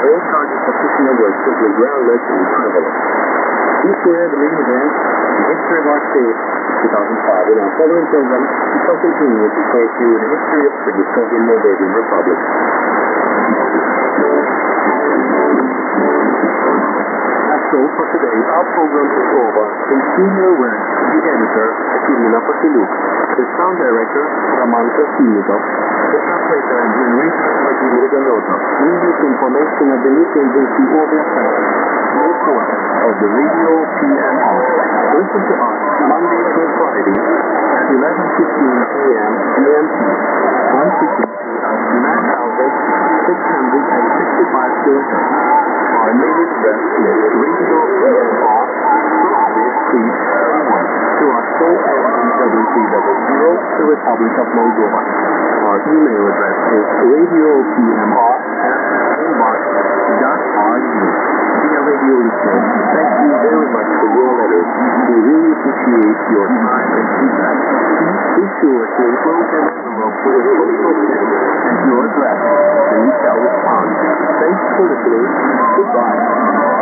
all targets officially were simply groundless and frivolous. These were the main events in the history of our state in 2005. In our following program, we shall continue to take you the history of the Yugoslavian Moldavian Republic. That's all for today. Our program is over. In studio were the editor, Katerina Pasiluk, the sound director, Roman Krasilnikov, the translator and narrator, Vladimir Ganotov. News information of the news agency OVFM. No quarter of the radio PMR. Listen to us Monday through Friday at 11:15 p.m. GMT on frequency of 9,665 kHz. Our mailing address is Radio PMR, Soviet Street 31, Toronto LE730, the Republic of Moldova. Our email address is radiopmr@inbox.ru. Dear radio listeners, thank you very much for your letters. We really appreciate your time and feedback. Be sure to enclose an envelope with a postal stamp and your address, and we shall respond. Thanks for listening. Goodbye.